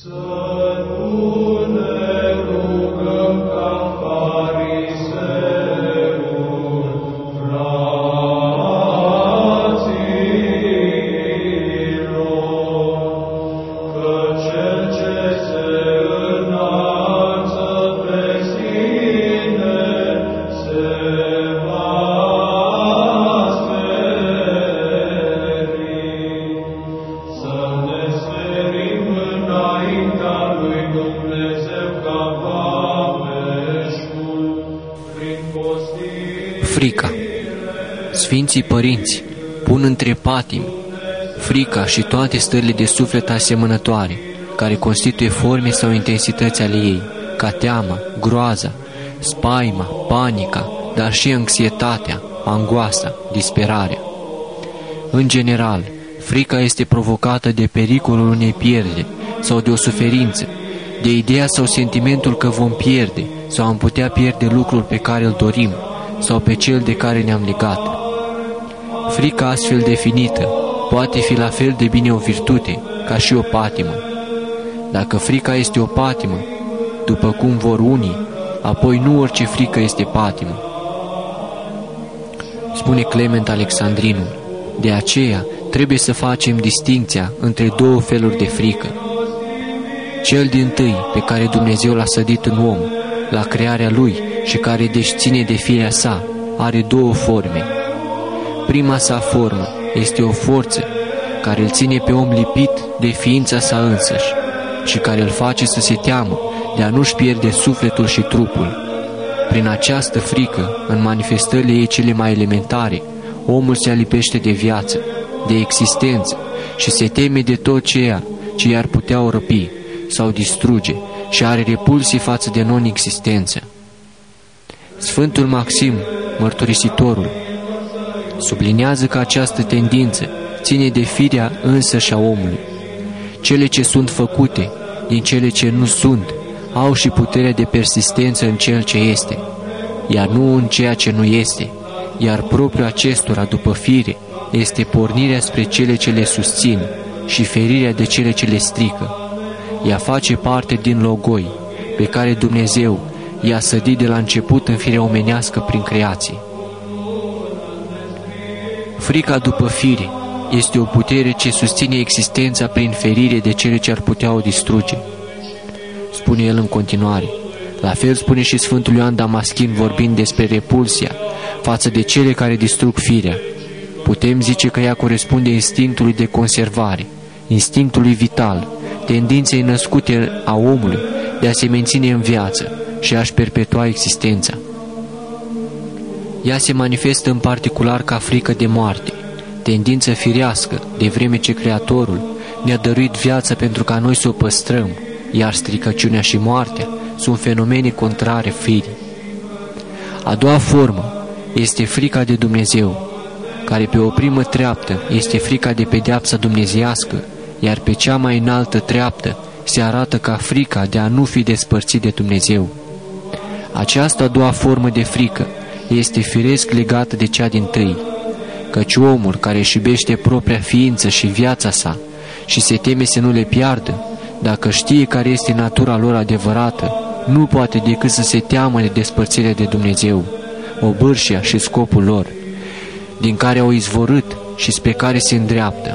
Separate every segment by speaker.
Speaker 1: Frica. Sfinții părinți pun între patimi frica și toate stările de suflet asemănătoare, care constituie forme sau intensități ale ei, ca teama, groaza, spaima, panica, dar și anxietatea, angoasa, disperarea. În general, frica este provocată de pericolul unei pierderi sau de o suferință, de ideea sau sentimentul că vom pierde sau am putea pierde lucrul pe care îl dorim sau pe cel de care ne-am legat. Frica astfel definită poate fi la fel de bine o virtute ca și o patimă. Dacă frica este o patimă, după cum vor unii, apoi nu orice frică este patimă. Spune Clement Alexandrinul, de aceea trebuie să facem distincția între două feluri de frică. Cel dintâi, pe care Dumnezeu l-a sădit în om, la crearea lui și care deci ține de firea sa, are două forme. Prima sa formă este o forță care îl ține pe om lipit de ființa sa însăși și care îl face să se teamă de a nu-și pierde sufletul și trupul. Prin această frică, în manifestările ei cele mai elementare, omul se alipește de viață, de existență și se teme de tot ceea ce i-ar putea o răpi sau distruge și are repulsie față de non-existență. Sfântul Maxim, mărturisitorul, subliniază că această tendință ține de firea însăși a omului. Cele ce sunt făcute din cele ce nu sunt au și puterea de persistență în cel ce este, iar nu în ceea ce nu este, iar propriul acestora, după fire, este pornirea spre cele ce le susțin și ferirea de cele ce le strică. Ea face parte din logoi, pe care Dumnezeu i-a sădit de la început în firea omenească prin creație. Frica după fire este o putere ce susține existența prin ferire de cele ce ar putea o distruge. Spune el în continuare. La fel spune și Sfântul Ioan Damaschin vorbind despre repulsia față de cele care distrug firea. Putem zice că ea corespunde instinctului de conservare, instinctului vital, tendinței născute a omului de a se menține în viață și a-și perpetua existența. Ea se manifestă în particular ca frică de moarte, tendință firească, de vreme ce Creatorul ne-a dăruit viața pentru ca noi să o păstrăm, iar stricăciunea și moartea sunt fenomene contrare firii. A doua formă este frica de Dumnezeu, care pe o primă treaptă este frica de pedeapsa dumnezeiască, iar pe cea mai înaltă treaptă se arată ca frica de a nu fi despărțit de Dumnezeu. Această a doua formă de frică este firesc legată de cea dintâi, căci omul care își iubește propria ființă și viața sa și se teme să nu le piardă, dacă știe care este natura lor adevărată, nu poate decât să se teamă de despărțirea de Dumnezeu, obârșia și scopul lor, din care au izvorât și spre care se îndreaptă.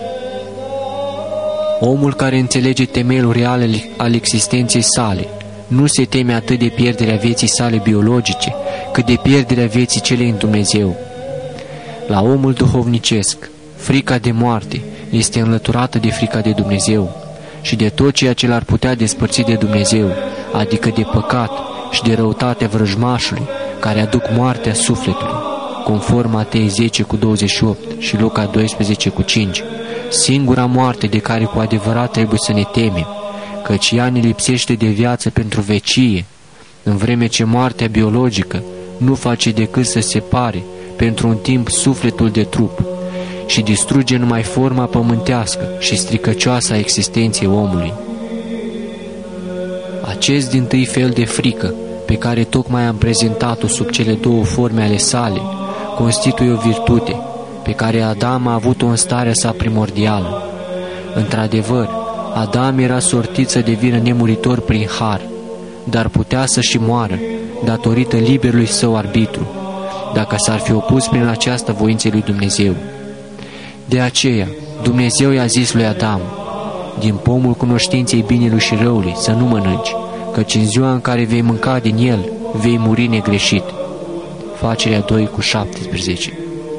Speaker 1: Omul care înțelege temelul real al existenței sale nu se teme atât de pierderea vieții sale biologice, cât de pierderea vieții celei în Dumnezeu. La omul duhovnicesc, frica de moarte este înlăturată de frica de Dumnezeu și de tot ceea ce l-ar putea despărți de Dumnezeu, adică de păcat și de răutatea vrăjmașului, care aduc moartea sufletului, conform Matei 10:28 și Luca 12:5. Singura moarte de care cu adevărat trebuie să ne temem, căci ea ne lipsește de viață pentru vecie, în vreme ce moartea biologică nu face decât să separe pentru un timp sufletul de trup și distruge numai forma pământească și stricăcioasă a existenței omului. Acest dintâi fel de frică, pe care tocmai am prezentat-o sub cele două forme ale sale, constituie o virtute, pe care Adam a avut-o în starea sa primordială. Într-adevăr, Adam era sortit să devină nemuritor prin har, dar putea să și moară datorită liberului său arbitru, dacă s-ar fi opus prin această voință lui Dumnezeu. De aceea, Dumnezeu i-a zis lui Adam: din pomul cunoștinței binelui și răului să nu mănânci, căci în ziua în care vei mânca din el, vei muri negreșit. Facerea 2:17.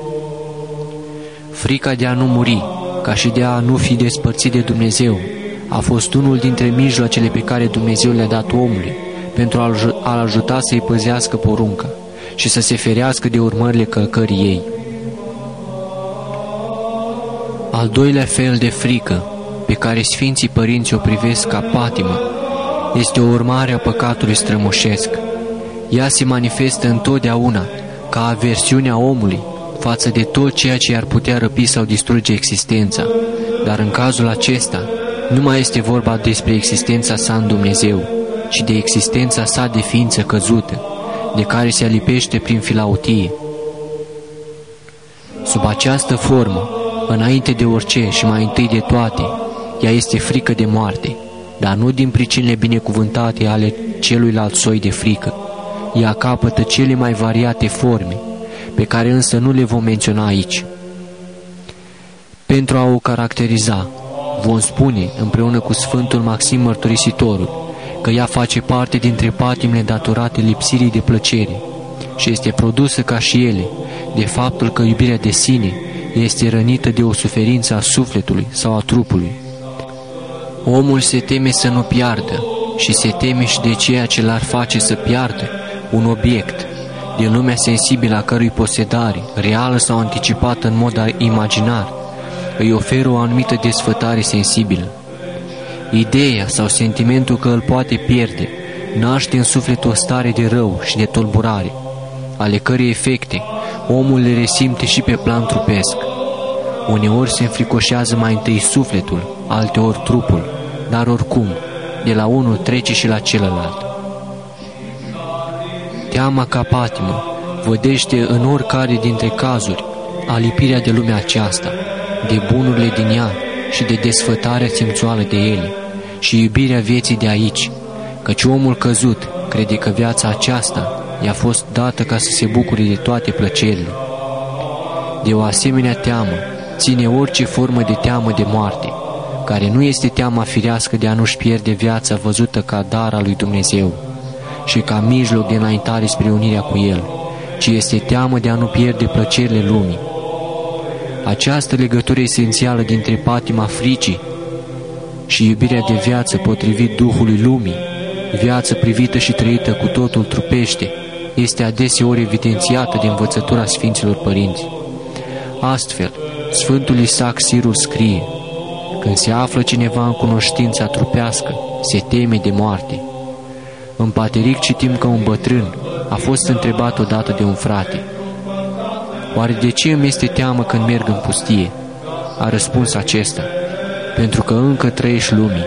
Speaker 1: Frica de a nu muri, ca și de a nu fi despărțit de Dumnezeu, a fost unul dintre mijloacele pe care Dumnezeu le-a dat omului pentru a-l ajuta să-i păzească porunca și să se ferească de urmările călcării ei. Al doilea fel de frică, pe care Sfinții Părinți o privesc ca patimă, este o urmare a păcatului strămoșesc. Ea se manifestă întotdeauna ca aversiunea omului față de tot ceea ce ar putea răpi sau distruge existența, dar în cazul acesta nu mai este vorba despre existența sa în Dumnezeu, ci de existența sa de ființă căzută, de care se alipește prin filautie. Sub această formă, înainte de orice și mai întâi de toate, ea este frică de moarte, dar nu din pricinile binecuvântate ale celuilalt soi de frică. Ea capătă cele mai variate forme, pe care însă nu le vom menționa aici. Pentru a o caracteriza, vom spune, împreună cu Sfântul Maxim Mărturisitorul, că ea face parte dintre patimile datorate lipsirii de plăcere și este produsă ca și ele de faptul că iubirea de sine este rănită de o suferință a sufletului sau a trupului. Omul se teme să nu piardă și se teme și de ceea ce l-ar face să piardă un obiect din lumea sensibilă a cărui posedare, reală sau anticipată în mod imaginar, îi oferă o anumită desfătare sensibilă. Ideea sau sentimentul că îl poate pierde naște în suflet o stare de rău și de tulburare, ale cărei efecte omul le resimte și pe plan trupesc. Uneori se înfricoșează mai întâi sufletul, alteori trupul, dar oricum, de la unul trece și la celălalt. Teama ca patimă vădește în oricare dintre cazuri alipirea de lumea aceasta, de bunurile din ea și de desfătarea simțuală de ele și iubirea vieții de aici, căci omul căzut crede că viața aceasta i-a fost dată ca să se bucure de toate plăcerile. De o asemenea teamă ține orice formă de teamă de moarte, care nu este teama firească de a nu-și pierde viața văzută ca dar al lui Dumnezeu și ca mijloc de înaintare spre unirea cu El, ci este teamă de a nu pierde plăcerile lumii. Această legătură esențială dintre patima fricii și iubirea de viață potrivit Duhului lumii, viață privită și trăită cu totul trupește, este adeseori evidențiată de învățătura Sfinților Părinți. Astfel, Sfântul Isaac Sirul scrie: când se află cineva în cunoștința trupească, se teme de moarte. În Pateric citim că un bătrân a fost întrebat odată de un frate: oare de ce îmi este teamă când merg în pustie? A răspuns acesta: pentru că încă trăiești lumii.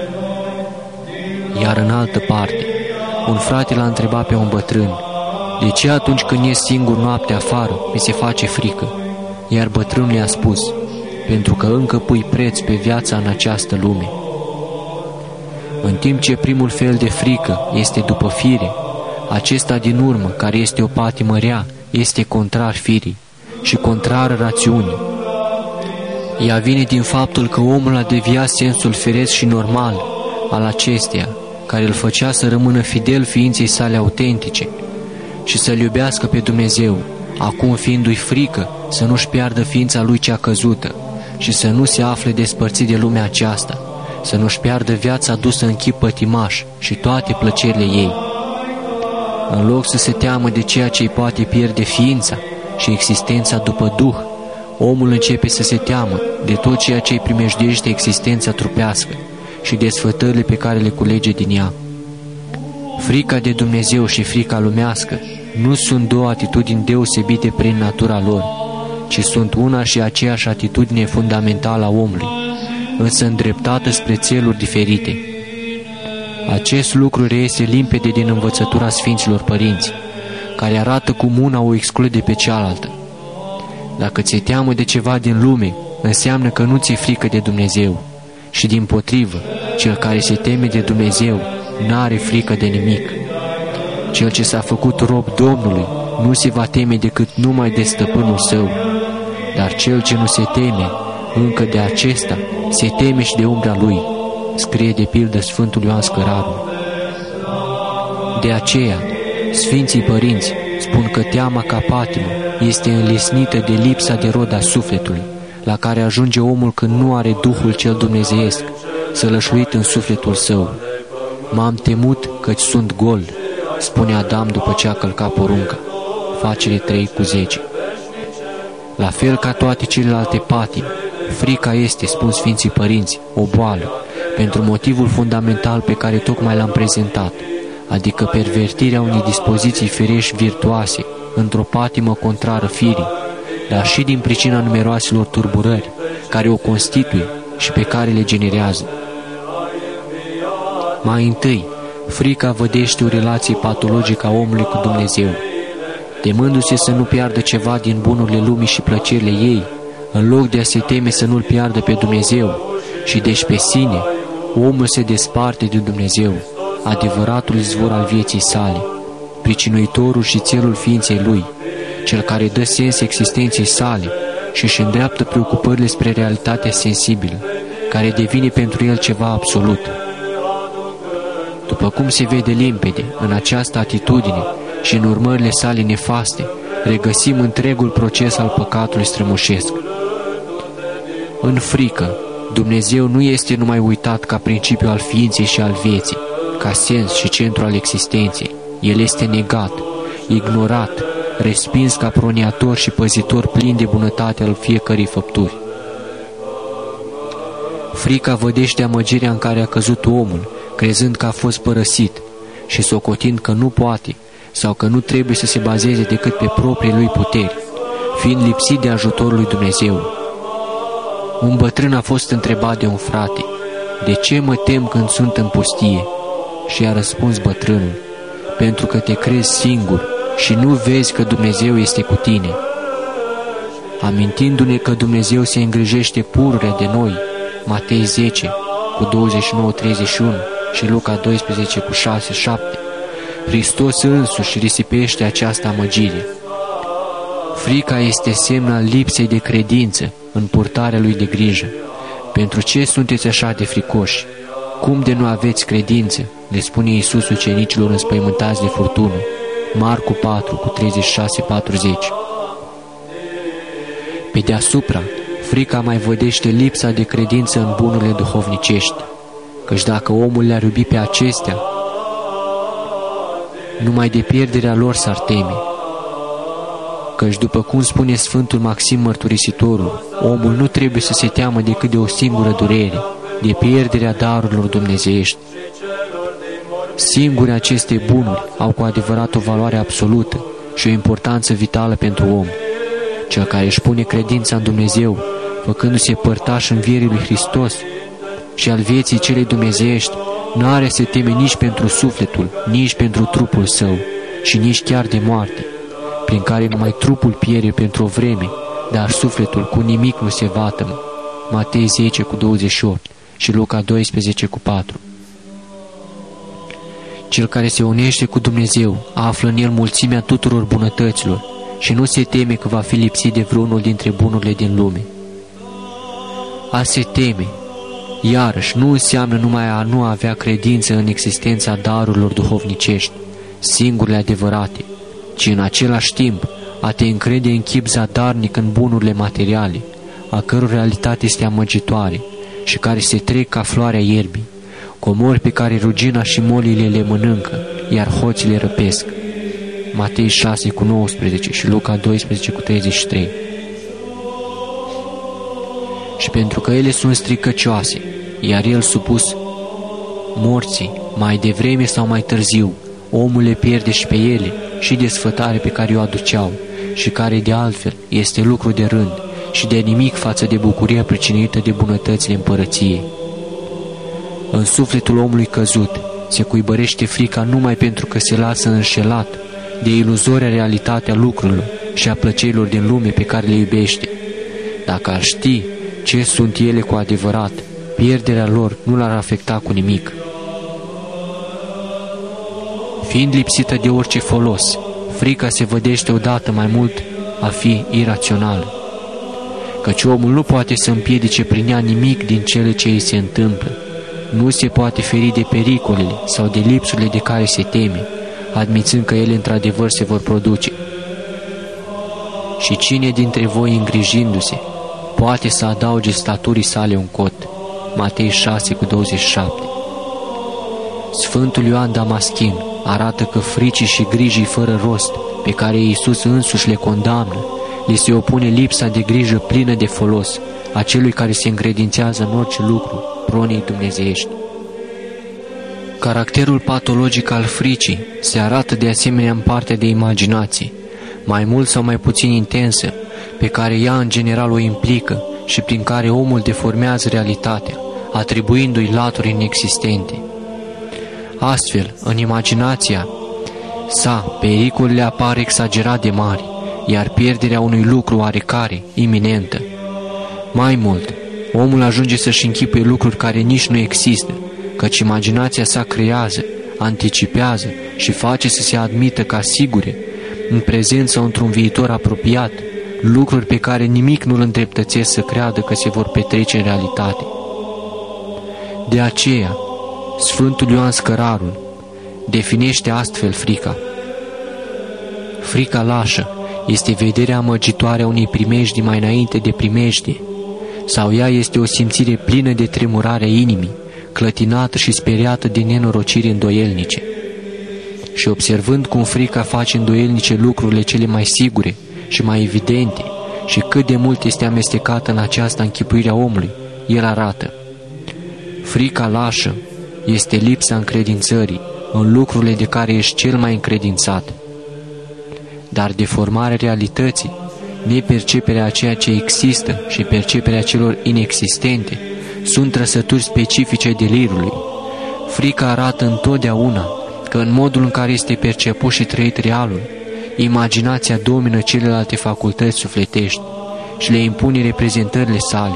Speaker 1: Iar în altă parte, un frate l-a întrebat pe un bătrân: de ce atunci când ies singur noaptea afară, mi se face frică? Iar bătrânul i-a spus: pentru că încă pui preț pe viața în această lume. În timp ce primul fel de frică este după fire, acesta din urmă, care este o patimă rea, este contrar firii și contrar rațiunii. Ea vine din faptul că omul a deviat sensul firesc și normal al acesteia, care îl făcea să rămână fidel ființei sale autentice și să-L iubească pe Dumnezeu, acum fiindu-i frică să nu-și piardă ființa lui cea căzută și să nu se afle despărțit de lumea aceasta, să nu-și piardă viața dusă în chip pătimaș și toate plăcerile ei. În loc să se teamă de ceea ce îi poate pierde ființa și existența după Duh, omul începe să se teamă de tot ceea ce îi primejduiește existența trupească și de sfătările pe care le culege din ea. Frica de Dumnezeu și frica lumească nu sunt două atitudini deosebite prin natura lor, ci sunt una și aceeași atitudine fundamentală a omului, însă îndreptată spre țeluri diferite. Acest lucru reiese limpede din învățătura Sfinților Părinți, care arată cum una o exclude pe cealaltă. Dacă ți-e teamă de ceva din lume, înseamnă că nu ți-e frică de Dumnezeu și, dimpotrivă, Cel care se teme de Dumnezeu n-are frică de nimic. Cel ce s-a făcut rob Domnului nu se va teme decât numai de stăpânul său, dar cel ce nu se teme încă de acesta se teme și de umbra lui, scrie de pildă Sfântul Ioan Scărarul. De aceea, Sfinții Părinți spun că teama ca patimă este înlesnită de lipsa de rod a sufletului, la care ajunge omul când nu are Duhul cel dumnezeiesc sălășluit în sufletul său. M-am temut căci sunt gol, spune Adam după ce a călcat porunca. Facere 3:10. La fel ca toate celelalte patimi, frica este, spun Sfinții Părinți, o boală, pentru motivul fundamental pe care tocmai l-am prezentat, adică pervertirea unei dispoziții firești virtuoase într-o patimă contrară firii, dar și din pricina numeroaselor turburări care o constituie și pe care le generează. Mai întâi, frica vădește o relație patologică a omului cu Dumnezeu. Temându-se să nu piardă ceva din bunurile lumii și plăcerile ei, în loc de a se teme să nu-L piardă pe Dumnezeu și deci pe sine, omul se desparte de Dumnezeu, adevăratul izvor al vieții sale, pricinuitorul și țelul ființei lui, cel care dă sens existenței sale și își îndreaptă preocupările spre realitatea sensibilă, care devine pentru el ceva absolut. După cum se vede limpede, în această atitudine și în urmările sale nefaste, regăsim întregul proces al păcatului strămoșesc. În frică, Dumnezeu nu este numai uitat ca principiu al ființei și al vieții, ca sens și centru al existenței. El este negat, ignorat, respins ca proniator și păzitor plin de bunătate al fiecărei făpturi. Frica vădește amăgirea în care a căzut omul, crezând că a fost părăsit și socotind că nu poate sau că nu trebuie să se bazeze decât pe proprii lui puteri, fiind lipsit de ajutorul lui Dumnezeu. Un bătrân a fost întrebat de un frate: "De ce mă tem când sunt în pustie?" Și a răspuns bătrânul: "Pentru că te crezi singur și nu vezi că Dumnezeu este cu tine." Amintindu-ne că Dumnezeu se îngrijește pururea de noi, Matei 10:29-31 și Luca 12:6-7, Hristos însuși risipește această amăgire. Frica este semn al lipsei de credință în purtarea lui de grijă. Pentru ce sunteți așa de fricoși? Cum de nu aveți credință? Le spune Iisus ucenicilor înspăimântați de furtună. Marcu 4:36-40. Pe deasupra, frica mai vădește lipsa de credință în bunurile duhovnicești, căci dacă omul le-ar iubi pe acestea, numai de pierderea lor s-ar teme. Căci după cum spune Sfântul Maxim Mărturisitorul, omul nu trebuie să se teamă decât de o singură durere, de pierderea darurilor dumnezeiești. Singure aceste bunuri au cu adevărat o valoare absolută și o importanță vitală pentru om. Cel care își pune credința în Dumnezeu, făcându-se părtaș învierii lui Hristos și al vieții celei dumnezeiești, nu are să teme nici pentru sufletul, nici pentru trupul său și nici chiar de moarte, prin care numai trupul pierde pentru o vreme, dar sufletul cu nimic nu se vatămă. Matei 10:28 și Luca 12:4. Cel care se unește cu Dumnezeu află în el mulțimea tuturor bunătăților și nu se teme că va fi lipsit de vreunul dintre bunurile din lume. A se teme, iarăși, nu înseamnă numai a nu avea credință în existența darurilor duhovnicești, singurele adevărate, ci în același timp a te încrede în chip zadarnic în bunurile materiale, a căror realitate este amăgitoare și care se trec ca floarea ierbii, comori pe care rugina și molile le mănâncă, iar hoții le răpesc. Matei 6:19 și Luca 12:33. Și pentru că ele sunt stricăcioase, iar el supus morții, mai devreme sau mai târziu, omul le pierde și pe ele și desfătare pe care o aduceau și care de altfel este lucru de rând și de nimic față de bucuria pricinuită de bunătățile împărăției. În sufletul omului căzut se cuibărește frica numai pentru că se lasă înșelat de iluzoria realitatea lucrurilor și a plăcerilor din lume pe care le iubește. Dacă ar ști ce sunt ele cu adevărat, pierderea lor nu l-ar afecta cu nimic. Fiind lipsită de orice folos, frica se vădește odată mai mult a fi irațională, căci omul nu poate să împiedice prin ea nimic din cele ce îi se întâmplă, nu se poate feri de pericolele sau de lipsurile de care se teme, admițând că ele într-adevăr se vor produce. Și cine dintre voi, îngrijindu-se, poate să adauge staturii sale un cot? Matei 6:27. Sfântul Ioan Damaschin arată că fricii și grijii fără rost, pe care Iisus însuși le condamnă, li se opune lipsa de grijă plină de folos a celui care se încredințează în orice lucru pronii dumnezeiești. Caracterul patologic al fricii se arată de asemenea în partea de imaginație, mai mult sau mai puțin intensă, pe care ea în general o implică și prin care omul deformează realitatea, atribuindu-i laturi inexistente. Astfel, în imaginația sa, pericolele apar exagerat de mari, iar pierderea unui lucru oarecare, iminentă. Mai mult, omul ajunge să-și închipuie lucruri care nici nu există, căci imaginația sa creează, anticipează și face să se admită ca sigure, în prezent sau într-un viitor apropiat, lucruri pe care nimic nu îl îndreptățesc să creadă că se vor petrece în realitate. De aceea, Sfântul Ioan Scărarul definește astfel frica. Frica lașă este vederea amăgitoare a unei primejdii mai înainte de primejdie, sau ea este o simțire plină de tremurare a inimii, clătinată și speriată de nenorociri îndoielnice. Și observând cum frica face îndoielnice lucrurile cele mai sigure și mai evidente și cât de mult este amestecată în această închipuire a omului, el arată: frica lașă este lipsa încredințării în lucrurile de care ești cel mai încredințat. Dar deformarea realității, neperceperea a ceea ce există și perceperea celor inexistente sunt trăsături specifice delirului. Frica arată întotdeauna că în modul în care este perceput și trăit realul, imaginația domină celelalte facultăți sufletești și le impune reprezentările sale.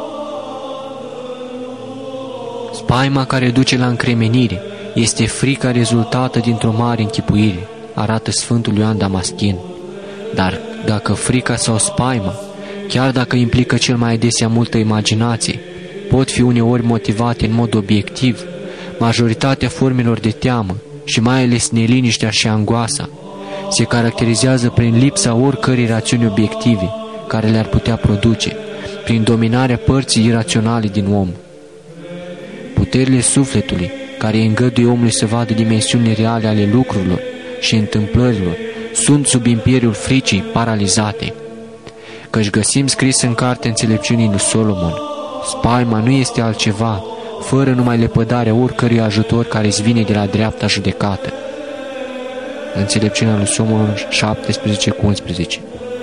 Speaker 1: Spaima care duce la încremenire este frica rezultată dintr-o mare închipuire, arată Sfântul Ioan Damaschin. Dar dacă frica sau spaima, chiar dacă implică cel mai adesea multă imaginație, pot fi uneori motivate în mod obiectiv, majoritatea formelor de teamă și mai ales neliniștea și angoasa se caracterizează prin lipsa oricărei rațiuni obiective care le-ar putea produce, prin dominarea părții iraționale din om. Puterile sufletului, care îngăduie omului să vadă dimensiunile reale ale lucrurilor și întâmplărilor, sunt sub imperiul fricii paralizate. Căci găsim scris în cartea Înțelepciunii lui Solomon: spaima nu este altceva, fără numai lepădarea oricărui ajutor care îți vine de la dreapta judecată. Înțelepciunea lui Solomon 17:11.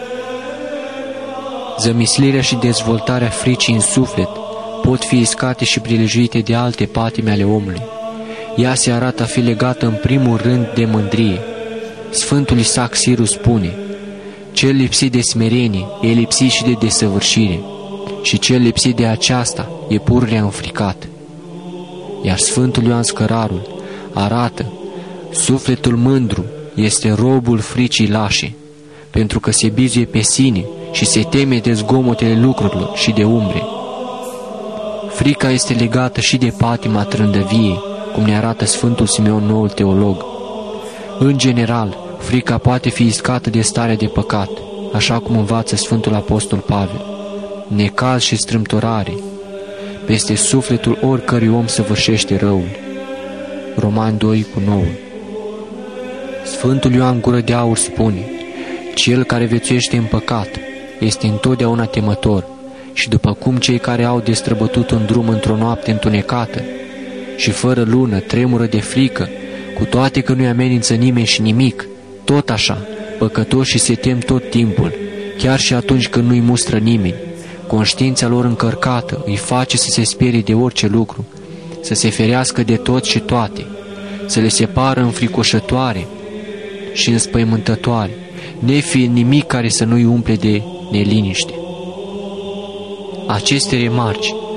Speaker 1: Zămislirea și dezvoltarea fricii în suflet pot fi iscate și prilejuite de alte patime ale omului. Ea se arată a fi legată în primul rând de mândrie. Sfântul Isaac Siru spune: cel lipsit de smerenie e lipsit și de desăvârșire, și cel lipsit de aceasta e pururea înfricat. Iar Sfântul Ioan Scărarul arată: sufletul mândru este robul fricii lașe, pentru că se bizuie pe sine și se teme de zgomotele lucrurilor și de umbre. Frica este legată și de patima trândăviei, cum ne arată Sfântul Simeon, noul teolog. În general, frica poate fi iscată de starea de păcat, așa cum învață Sfântul Apostol Pavel. Necaz și strâmtorare peste sufletul oricărui om săvârșește răul. Romani 2:9. Sfântul Ioan Gură de Aur spune: cel care viețuiește în păcat este întotdeauna temător, și după cum cei care au destrăbătut un drum într-o noapte întunecată și fără lună tremură de frică, cu toate că nu-i amenință nimeni și nimic, tot așa, păcătoșii se tem tot timpul, chiar și atunci când nu-i mustră nimeni. Conștiința lor încărcată îi face să se sperie de orice lucru, să se ferească de tot și toate, să le se pară înfricoșătoare și înspăimântătoare, nefiind nimic care să nu-i umple de neliniște. Aceste remarci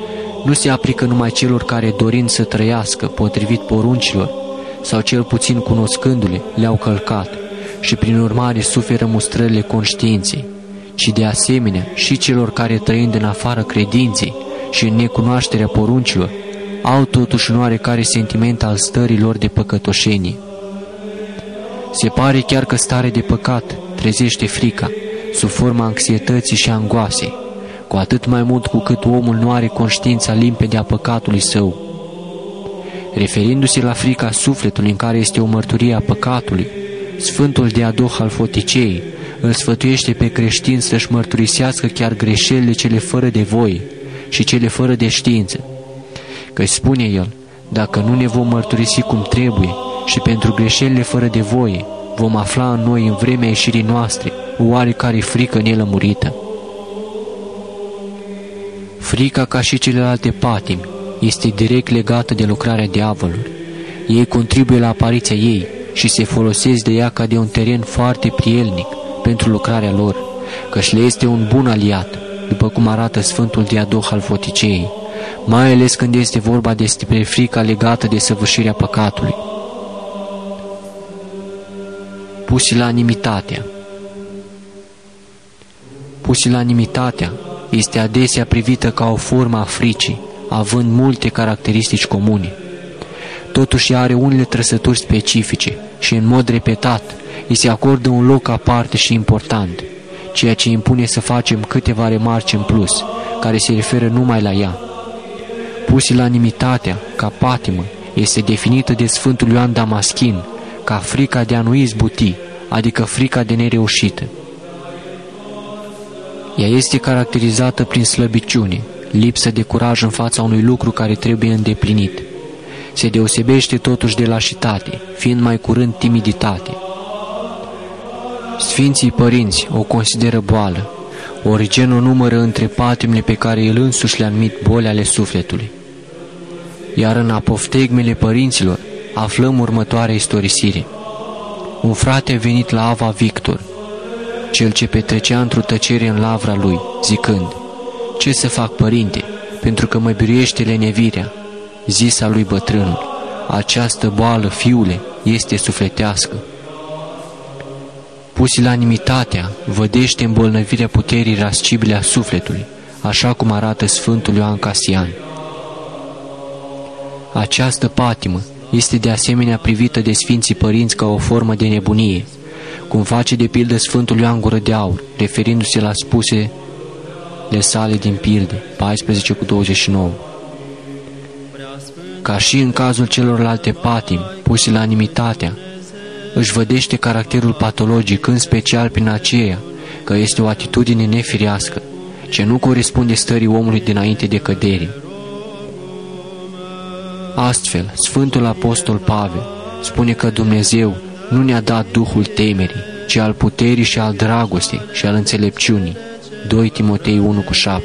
Speaker 1: nu se aplică numai celor care, dorind să trăiască potrivit poruncilor, sau cel puțin cunoscându-le, le-au călcat și prin urmare suferă mustrările conștiinței, ci de asemenea și celor care, trăind în afară credinței și în necunoașterea poruncilor, au totuși un oarecare sentiment al stărilor de păcătoșenie. Se pare chiar că starea de păcat trezește frica, sub forma anxietății și angoasei, cu atât mai mult cu cât omul nu are conștiința limpede a păcatului său. Referindu-se la frica sufletului în care este o mărturie a păcatului, Sfântul Diadoh al Foticei îl sfătuiește pe creștin să-și mărturisească chiar greșelile cele fără de voie și cele fără de știință. Că spune el, dacă nu ne vom mărturisi cum trebuie și pentru greșelile fără de voie, vom afla în noi în vremea ieșirii noastre o oarecare frică nelămurită. Frica, ca și celelalte patimi, este direct legată de lucrarea diavolului. Ei contribuie la apariția ei și se folosesc de ea ca de un teren foarte prielnic pentru lucrarea lor, căci le este un bun aliat, după cum arată Sfântul Diadoh al Foticei, mai ales când este vorba despre frica legată de săvârșirea păcatului. Pusilanimitatea. Pusilanimitatea este adesea privită ca o formă a fricii, având multe caracteristici comune. Totuși are unele trăsături specifice și în mod repetat îi se acordă un loc aparte și important, ceea ce impune să facem câteva remarci în plus, care se referă numai la ea. Pusilanimitatea, ca patimă, este definită de Sfântul Ioan Damaschin ca frica de a nu izbuti, adică frica de nereușită. Ea este caracterizată prin slăbiciune, lipsă de curaj în fața unui lucru care trebuie îndeplinit. Se deosebește totuși de lașitate, fiind mai curând timiditate. Sfinții părinți o consideră boală, Origen o numără între patimile pe care el însuși le-a numit boli ale sufletului. Iar în apoftegmele părinților aflăm următoarea istorisire. Un frate a venit la Ava Victor, cel ce petrecea într-o tăcere în lavra lui, zicând: ce să fac, părinte, pentru că mă biruiește lenevirea? Zisa lui bătrânul: această boală, fiule, este sufletească. Pusilanimitatea vădește îmbolnăvirea puterii rascibile a sufletului, așa cum arată Sfântul Ioan Casian. Această patimă este de asemenea privită de Sfinții Părinți ca o formă de nebunie, cum face de pildă Sfântul Ioan Gură de Aur, referindu-se la spusele sale din Pilde 14:29. Ca și în cazul celorlalte patimi, pusilanimitatea își vădește caracterul patologic, în special prin aceea că este o atitudine nefirească, ce nu corespunde stării omului dinainte de cădere. Astfel, Sfântul Apostol Pavel spune că Dumnezeu nu ne-a dat Duhul temerii, ci al puterii și al dragostei și al înțelepciunii. 2 Timotei 1:7.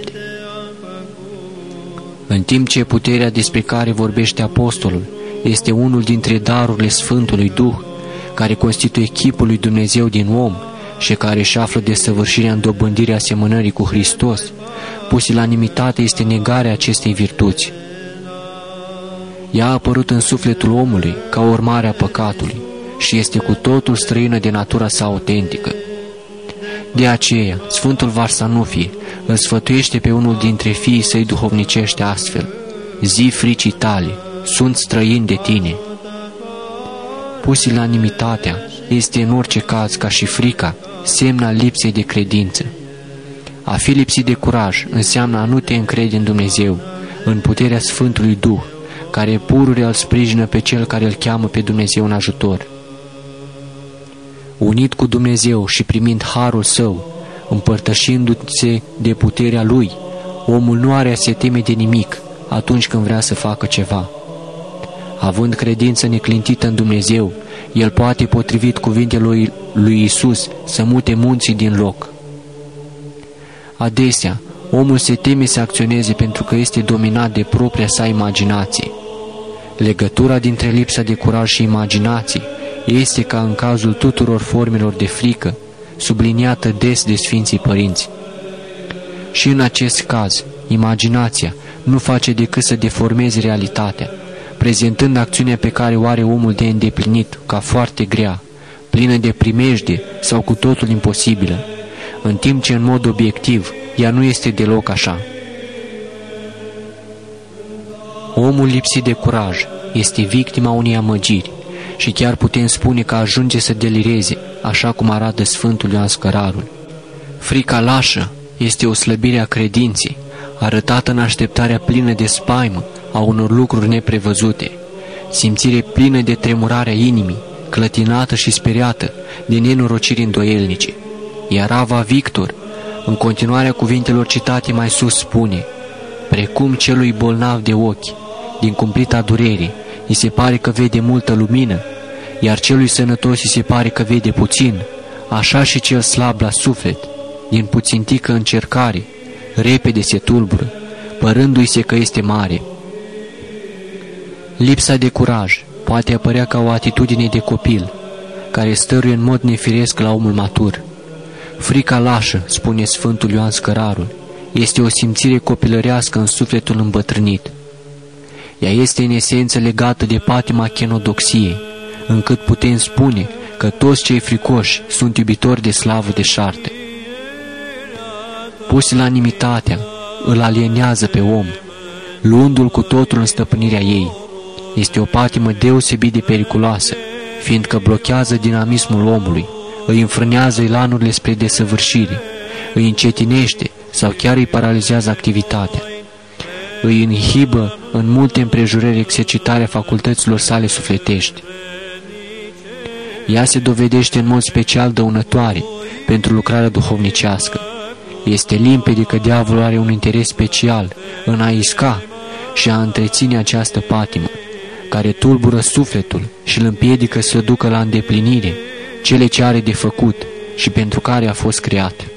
Speaker 1: În timp ce puterea despre care vorbește Apostolul este unul dintre darurile Sfântului Duh, care constituie chipul lui Dumnezeu din om și care își află desăvârșirea în dobândirea asemănării cu Hristos, pusilanimitatea este negarea acestei virtuți. Ea a apărut în sufletul omului ca urmare a păcatului și este cu totul străină de natura sa autentică. De aceea, Sfântul Varsanufie îl sfătuiește pe unul dintre fiii săi duhovnicești astfel: zi fricii tale, sunt străin de tine. Pusilanimitatea este în orice caz, ca și frica, semn al lipsei de credință. A fi lipsit de curaj înseamnă a nu te încrede în Dumnezeu, în puterea Sfântului Duh, care pururea îl sprijină pe cel care îl cheamă pe Dumnezeu în ajutor. Unit cu Dumnezeu și primind harul Său, împărtășindu-se de puterea Lui, omul nu are a se teme de nimic atunci când vrea să facă ceva. Având credință neclintită în Dumnezeu, el poate, potrivit cuvintelor lui Iisus, să mute munții din loc. Adesea, omul se teme să acționeze pentru că este dominat de propria sa imaginație. Legătura dintre lipsa de curaj și imaginație este, ca în cazul tuturor formelor de frică, subliniată des de Sfinții Părinți. Și în acest caz, Imaginația nu face decât să deformeze realitatea, prezentând acțiunea pe care o are omul de îndeplinit ca foarte grea, plină de primejde sau cu totul imposibilă, în timp ce în mod obiectiv ea nu este deloc așa. Omul lipsit de curaj este victima unei amăgiri și chiar putem spune că ajunge să delireze, așa cum arată Sfântul Ioan Scărarul. Frica lașă este o slăbire a credinței, arătată în așteptarea plină de spaimă a unor lucruri neprevăzute, simțire plină de tremurarea inimii, clătinată și speriată de nenorociri îndoielnice. Iar Ava Victor, în continuarea cuvintelor citate mai sus, spune: precum celui bolnav de ochi, din cumplita durerii, îi se pare că vede multă lumină, iar celui sănătos îi se pare că vede puțin, așa și cel slab la suflet, din puțintică încercare, repede se tulbură, părându-i se că este mare. Lipsa de curaj poate apărea ca o atitudine de copil, care stăruie în mod nefiresc la omul matur. Frica lașă, spune Sfântul Ioan Scărarul, este o simțire copilărească în sufletul îmbătrânit. Ea este în esență legată de patima chenodoxiei, încât putem spune că toți cei fricoși sunt iubitori de slavă deșartă. Pusilanimitatea îl alienează pe om, luându-l cu totul în stăpânirea ei. Este o patimă deosebit de periculoasă, fiindcă blochează dinamismul omului, îi înfrânează elanurile spre desăvârșire, îi încetinește sau chiar îi paralizează activitatea. Îi inhibă în multe împrejurări exercitarea facultăților sale sufletești. Ea se dovedește în mod special dăunătoare pentru lucrarea duhovnicească. Este limpede că diavolul are un interes special în a isca și a întreține această patimă, care tulbură sufletul și îl împiedică să ducă la îndeplinire cele ce are de făcut și pentru care a fost creat.